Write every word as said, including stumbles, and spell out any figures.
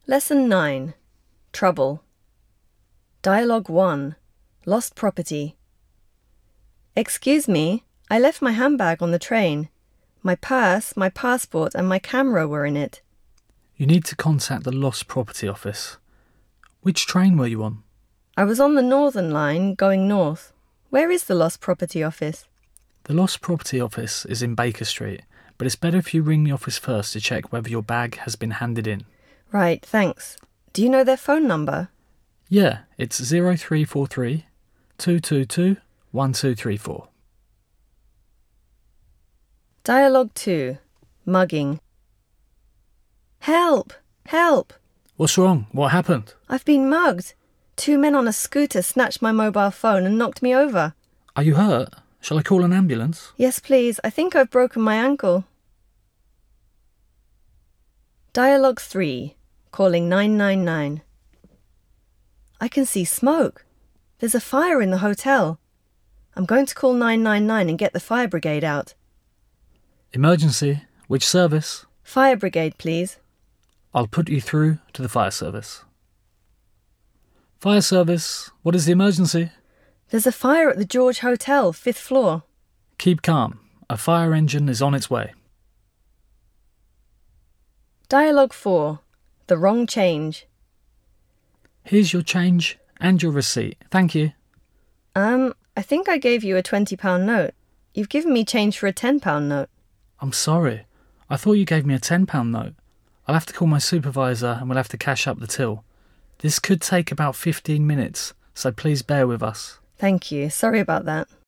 Lesson nine. Trouble. Dialogue one. Lost property. Excuse me, I left my handbag on the train. My purse, my passport and my camera were in it. You need to contact the Lost Property Office. Which train were you on? I was on the Northern Line, going north. Where is the Lost Property Office? The Lost Property Office is in Baker Street, but it's better if you ring the office first to check whether your bag has been handed in. Right, thanks. Do you know their phone number? Yeah, it's zero three four three, two two two, one two three four. Dialogue two. Mugging. Help! Help! What's wrong? What happened? I've been mugged. Two men on a scooter snatched my mobile phone and knocked me over. Are you hurt? Shall I call an ambulance? Yes, please. I think I've broken my ankle. Dialogue three. Calling nine nine nine. I can see smoke. There's a fire in the hotel. I'm going to call nine nine nine and get the fire brigade out. Emergency. Which service? Fire brigade, please. I'll put you through to the fire service. Fire service, what is the emergency? There's a fire at the George Hotel, fifth floor. Keep calm. A fire engine is on its way. Dialogue four. The wrong change. Here's your change and your receipt. Thank you. Um, I think I gave you a twenty pound note. You've given me change for a ten pound note. I'm sorry. I thought you gave me a ten pound note. I'll have to call my supervisor and we'll have to cash up the till. This could take about fifteen minutes, so please bear with us. Thank you. Sorry about that.